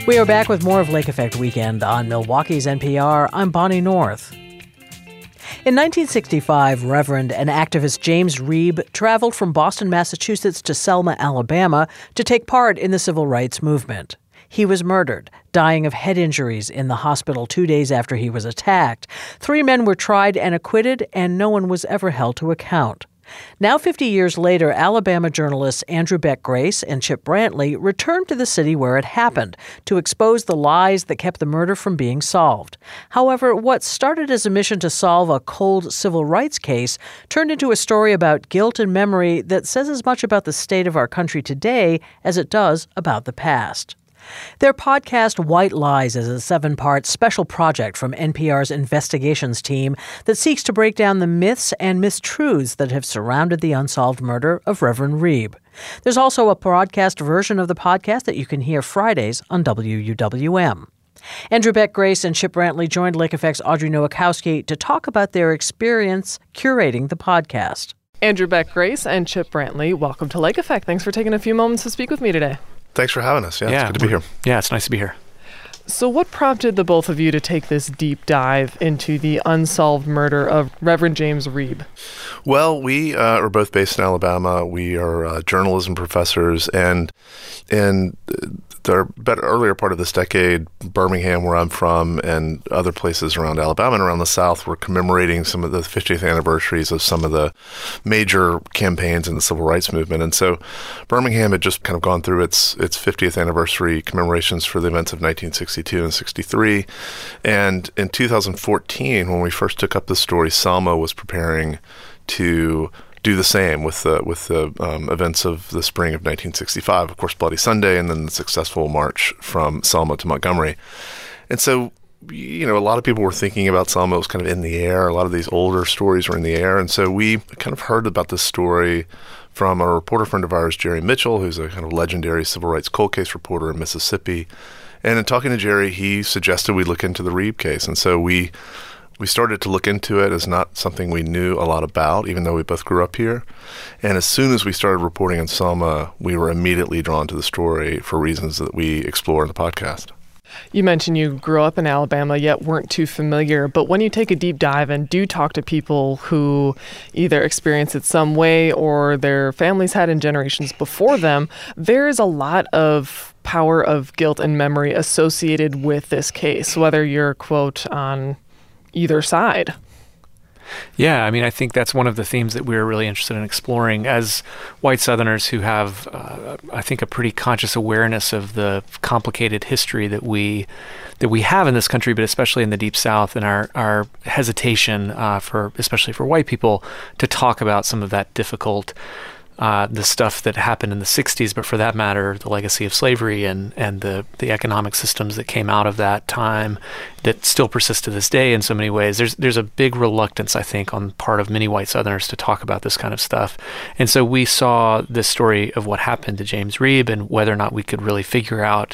We are back with more of Lake Effect Weekend on Milwaukee's NPR. I'm Bonnie North. In 1965, Reverend and activist James Reeb traveled from Boston, Massachusetts to Selma, Alabama to take part in the civil rights movement. He was murdered, dying of head injuries in the hospital 2 days after he was attacked. 3 men were tried and acquitted, and no one was ever held to account. Now, 50 years later, Alabama journalists Andrew Beck Grace and Chip Brantley returned to the city where it happened to expose the lies that kept the murder from being solved. However, what started as a mission to solve a cold civil rights case turned into a story about guilt and memory that says as much about the state of our country today as it does about the past. Their podcast, White Lies, is a 7-part special project from NPR's investigations team that seeks to break down the myths and mistruths that have surrounded the unsolved murder of Reverend Reeb. There's also a broadcast version of the podcast that you can hear Fridays on WUWM. Andrew Beck Grace and Chip Brantley joined Lake Effect's Audrey Nowakowski to talk about their experience curating the podcast. Andrew Beck Grace and Chip Brantley, welcome to Lake Effect. Thanks for taking a few moments to speak with me today. Thanks for having us. Yeah, it's good to be here. Yeah, it's nice to be here. So what prompted the both of you to take this deep dive into the unsolved murder of Reverend James Reeb? Well, we are both based in Alabama. We are journalism professors, and the earlier part of this decade, Birmingham, where I'm from, and other places around Alabama and around the South were commemorating some of the 50th anniversaries of some of the major campaigns in the civil rights movement. And so Birmingham had just kind of gone through its 50th anniversary commemorations for the events of 1962 and 63. And in 2014, when we first took up the story, Selma was preparing to do the same with the events of the spring of 1965, of course, Bloody Sunday, and then the successful march from Selma to Montgomery. And so, a lot of people were thinking about Selma. It was kind of in the air. A lot of these older stories were in the air. And so we kind of heard about this story from a reporter friend of ours, Jerry Mitchell, who's a kind of legendary civil rights cold case reporter in Mississippi. And in talking to Jerry, he suggested we look into the Reeb case. And so we started to look into it as not something we knew a lot about, even though we both grew up here. And as soon as we started reporting on Selma, we were immediately drawn to the story for reasons that we explore in the podcast. You mentioned you grew up in Alabama, yet weren't too familiar. But when you take a deep dive and do talk to people who either experienced it some way or their families had in generations before them, there is a lot of power of guilt and memory associated with this case, whether you're, quote, on either side. Yeah, I think that's one of the themes that we're really interested in exploring as white Southerners who have, I think, a pretty conscious awareness of the complicated history that we have in this country, but especially in the Deep South, and our hesitation especially for white people to talk about some of that difficult the stuff that happened in the 60s, but for that matter, the legacy of slavery and the economic systems that came out of that time that still persist to this day in so many ways. There's a big reluctance, I think, on the part of many white Southerners to talk about this kind of stuff. And so we saw this story of what happened to James Reeb and whether or not we could really figure out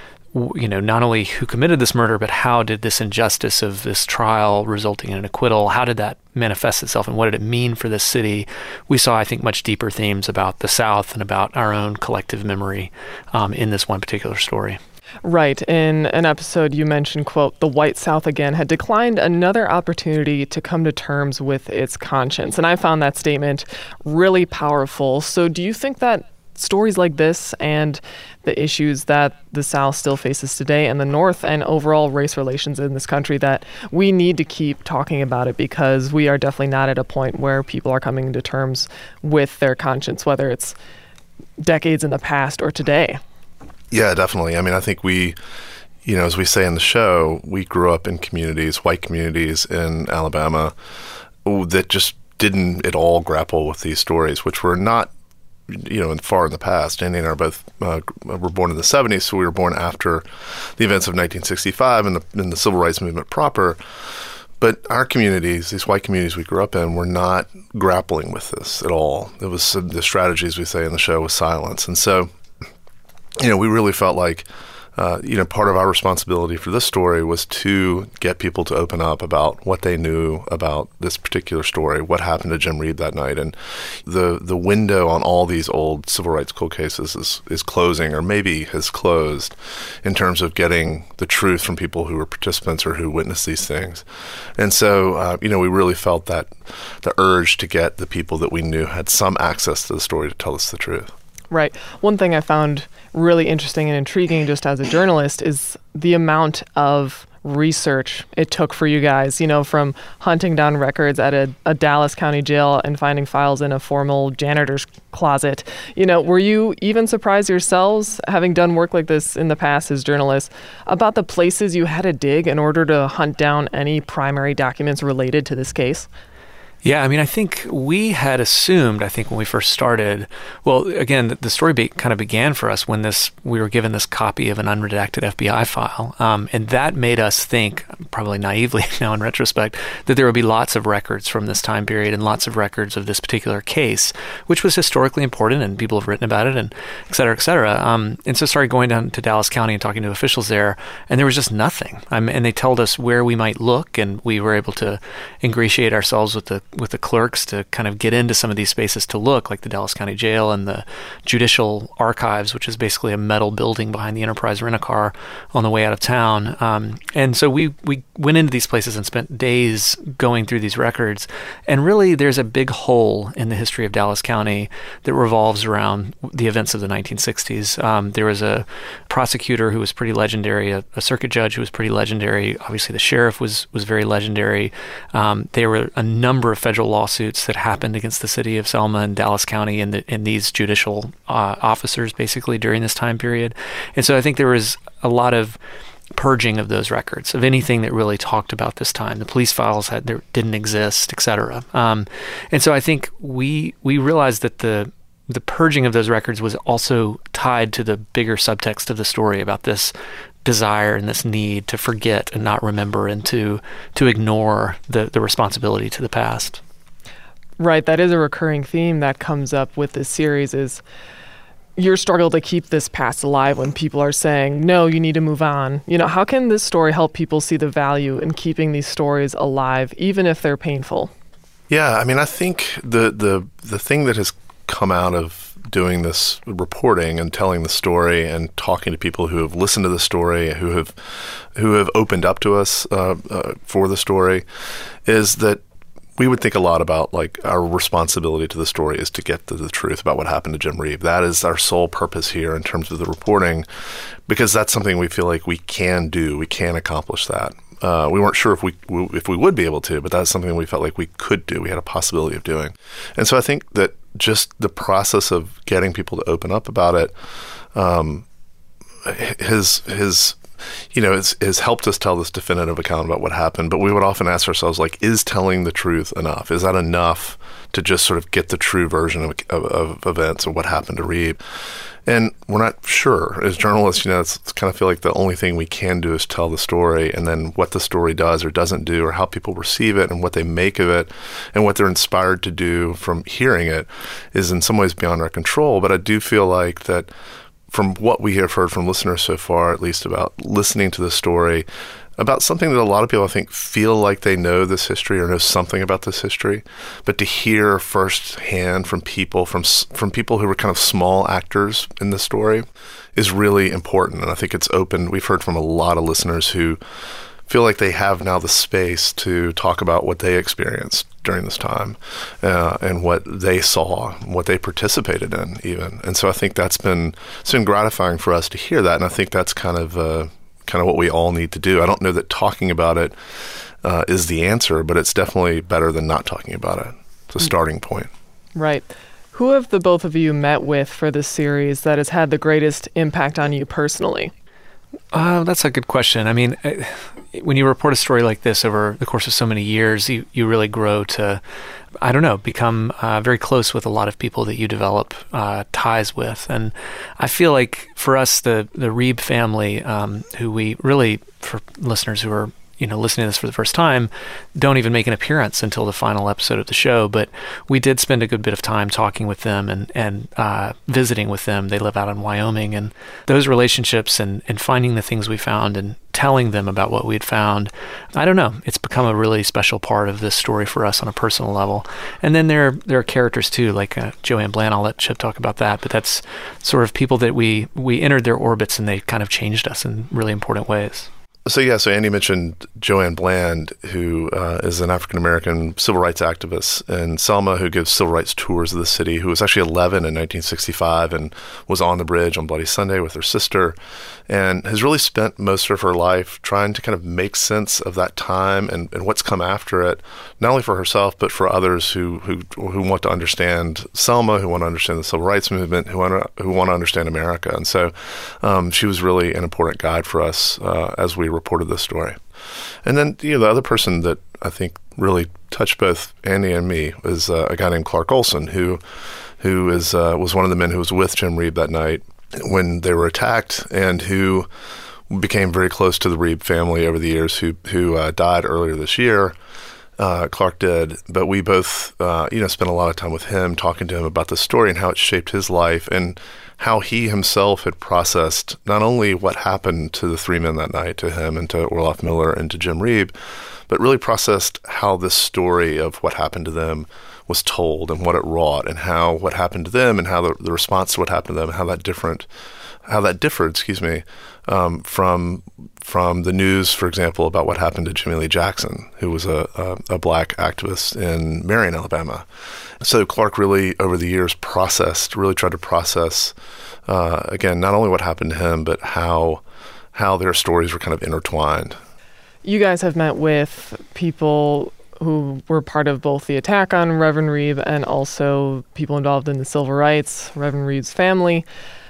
not only who committed this murder, but how did this injustice of this trial resulting in an acquittal, how did that manifest itself and what did it mean for this city? We saw, I think, much deeper themes about the South and about our own collective memory in this one particular story. Right. In an episode, you mentioned, quote, the white South again had declined another opportunity to come to terms with its conscience. And I found that statement really powerful. So do you think that stories like this and the issues that the South still faces today and the North and overall race relations in this country, that we need to keep talking about it because we are definitely not at a point where people are coming to terms with their conscience, whether it's decades in the past or today? Yeah, definitely. I think we, as we say in the show, we grew up in communities, white communities in Alabama that just didn't at all grapple with these stories, which were not far in the past. Andy and I were born in the 70s, so we were born after the events of 1965 and the civil rights movement proper. But our communities, these white communities we grew up in, were not grappling with this at all. It was the strategies we say in the show was silence. And so, we really felt like part of our responsibility for this story was to get people to open up about what they knew about this particular story, what happened to Jim Reeb that night. And the window on all these old civil rights cold cases is closing, or maybe has closed, in terms of getting the truth from people who were participants or who witnessed these things. And so, we really felt that the urge to get the people that we knew had some access to the story to tell us the truth. Right. One thing I found really interesting and intriguing just as a journalist is the amount of research it took for you guys, from hunting down records at a Dallas County jail and finding files in a formal janitor's closet. Were you even surprised yourselves, having done work like this in the past as journalists, about the places you had to dig in order to hunt down any primary documents related to this case? Yeah, I think we had assumed, when we first started, well, again, the story kind of began for us when we were given this copy of an unredacted FBI file. And that made us think, probably naively now in retrospect, that there would be lots of records from this time period and lots of records of this particular case, which was historically important and people have written about it and et cetera, et cetera. And so started going down to Dallas County and talking to officials there, and there was just nothing. And they told us where we might look, and we were able to ingratiate ourselves with the clerks to kind of get into some of these spaces to look, like the Dallas County Jail and the Judicial Archives, which is basically a metal building behind the Enterprise Rent-A-Car on the way out of town. And so we went into these places and spent days going through these records. And really, there's a big hole in the history of Dallas County that revolves around the events of the 1960s. There was a prosecutor who was pretty legendary, a circuit judge who was pretty legendary. Obviously, the sheriff was very legendary. There were a number of federal lawsuits that happened against the city of Selma and Dallas County and these judicial officers basically during this time period. And so I think there was a lot of purging of those records, of anything that really talked about this time. The police files didn't exist, et cetera. And so I think we realized that the purging of those records was also tied to the bigger subtext of the story about this desire and this need to forget and not remember and to ignore the responsibility to the past. Right. That is a recurring theme that comes up with this series, is your struggle to keep this past alive when people are saying, no, you need to move on. How can this story help people see the value in keeping these stories alive, even if they're painful? Yeah, I think the thing that has come out of doing this reporting and telling the story and talking to people who have listened to the story, who have opened up to us for the story, is that we would think a lot about, our responsibility to the story is to get to the truth about what happened to Jim Reeb. That is our sole purpose here in terms of the reporting, because that's something we feel like we can do. We can accomplish that. We weren't sure if we would be able to, but that's something we felt like we could do. We had a possibility of doing. And so I think that just the process of getting people to open up about it has helped us tell this definitive account about what happened. But we would often ask ourselves, is telling the truth enough? Is that enough to just sort of get the true version of events or what happened to Reeb? And we're not sure. As journalists, it's kind of feel like the only thing we can do is tell the story, and then what the story does or doesn't do, or how people receive it and what they make of it and what they're inspired to do from hearing it is in some ways beyond our control. But I do feel like that from what we have heard from listeners so far, at least about listening to the story, about something that a lot of people, I think, feel like they know this history or know something about this history, but to hear firsthand from people, from people who were kind of small actors in the story is really important. And I think it's open. We've heard from a lot of listeners who feel like they have now the space to talk about what they experienced during this time and what they saw, what they participated in even. And so I think it's been gratifying for us to hear that. And I think that's kind of what we all need to do. I don't know that talking about it is the answer, but it's definitely better than not talking about it. It's a starting point. Right. Who have the both of you met with for this series that has had the greatest impact on you personally? That's a good question. When you report a story like this over the course of so many years, you really grow to, become very close with a lot of people that you develop ties with. And I feel like for us, the Reeb family, who we really, for listeners who are listening to this for the first time don't even make an appearance until the final episode of the show. But we did spend a good bit of time talking with them and visiting with them. They live out in Wyoming, and those relationships and finding the things we found and telling them about what we'd found, I don't know, it's become a really special part of this story for us on a personal level. And then there are characters too, like Joanne Bland. I'll let Chip talk about that, but that's sort of people that we entered their orbits and they kind of changed us in really important ways. So Andy mentioned Joanne Bland, who is an African-American civil rights activist, and Selma, who gives civil rights tours of the city, who was actually 11 in 1965 and was on the bridge on Bloody Sunday with her sister, and has really spent most of her life trying to kind of make sense of that time and what's come after it, not only for herself, but for others who want to understand Selma, who want to understand the civil rights movement, who want to understand America. And so she was really an important guide for us as we reported this story. And then, the other person that I think really touched both Andy and me was a guy named Clark Olson, who was one of the men who was with Jim Reeb that night when they were attacked, and who became very close to the Reeb family over the years, who died earlier this year. Clark did, but we both, spent a lot of time with him, talking to him about the story and how it shaped his life and how he himself had processed not only what happened to the three men that night, to him and to Orloff Miller and to Jim Reeb, but really processed how this story of what happened to them was told and what it wrought, and how what happened to them and how the response to what happened to them, how that differed, from the news, for example, about what happened to Jimmie Lee Jackson, who was a black activist in Marion, Alabama. So Clark really, over the years, really tried to process, again, not only what happened to him, but how their stories were kind of intertwined. You guys have met with people who were part of both the attack on Reverend Reeb and also people involved in the civil rights, Reverend Reeb's family.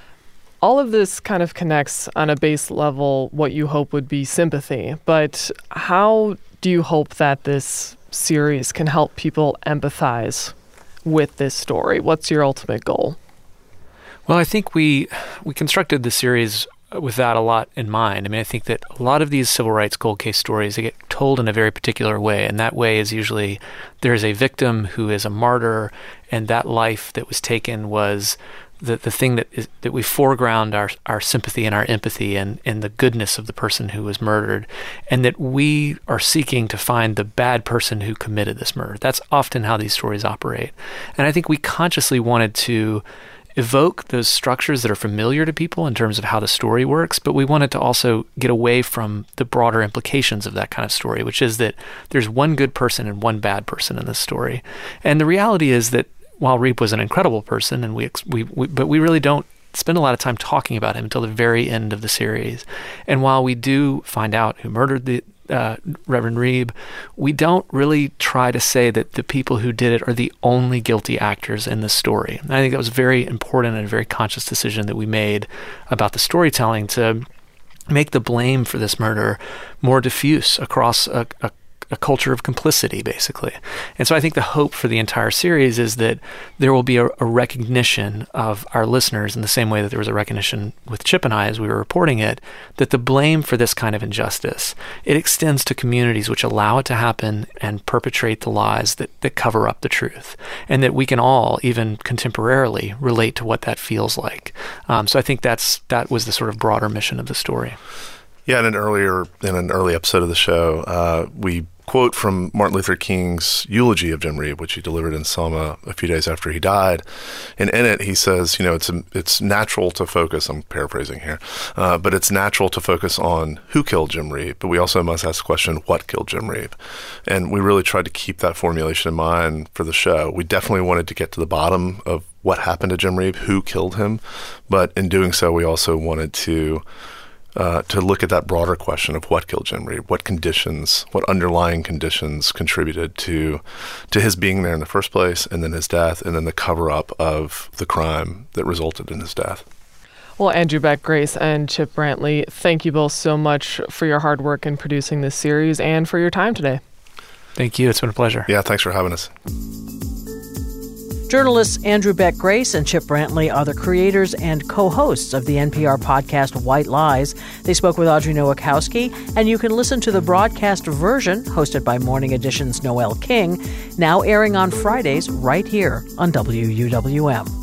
All of this kind of connects on a base level what you hope would be sympathy. But how do you hope that this series can help people empathize with this story? What's your ultimate goal? Well, I think we constructed the series with that a lot in mind. I mean, I think that a lot of these civil rights cold case stories, they get told in a very particular way, and that way is usually there's a victim who is a martyr, and that life that was taken was the thing that we foreground our sympathy and our empathy and the goodness of the person who was murdered, and that we are seeking to find the bad person who committed this murder. That's often how these stories operate. And I think we consciously wanted to evoke those structures that are familiar to people in terms of how the story works, but we wanted to also get away from the broader implications of that kind of story, which is that there's one good person and one bad person in this story. And the reality is that while Reeb was an incredible person, and but we really don't spend a lot of time talking about him until the very end of the series. And while we do find out who murdered the Reverend Reeb, we don't really try to say that the people who did it are the only guilty actors in this story. And I think that was very important and a very conscious decision that we made about the storytelling to make the blame for this murder more diffuse across a culture of complicity, basically. And so I think the hope for the entire series is that there will be a recognition of our listeners in the same way that there was a recognition with Chip and I as we were reporting it, that the blame for this kind of injustice, it extends to communities which allow it to happen and perpetrate the lies that cover up the truth, and that we can all, even contemporarily, relate to what that feels like. So I think that was the sort of broader mission of the story. Yeah, in an early episode of the show, we quote from Martin Luther King's eulogy of Jim Reeb, which he delivered in Selma a few days after he died. And in it, he says, it's natural to focus, I'm paraphrasing here, but it's natural to focus on who killed Jim Reeb, but we also must ask the question, what killed Jim Reeb? And we really tried to keep that formulation in mind for the show. We definitely wanted to get to the bottom of what happened to Jim Reeb, who killed him, but in doing so, we also wanted to look at that broader question of what killed Jim Reeb, what underlying conditions contributed to his being there in the first place, and then his death, and then the cover-up of the crime that resulted in his death. Well, Andrew Beck Grace and Chip Brantley, thank you both so much for your hard work in producing this series and for your time today. Thank you. It's been a pleasure. Yeah, thanks for having us. Journalists Andrew Beck Grace and Chip Brantley are the creators and co-hosts of the NPR podcast White Lies. They spoke with Audrey Nowakowski, and you can listen to the broadcast version, hosted by Morning Edition's Noel King, now airing on Fridays right here on WUWM.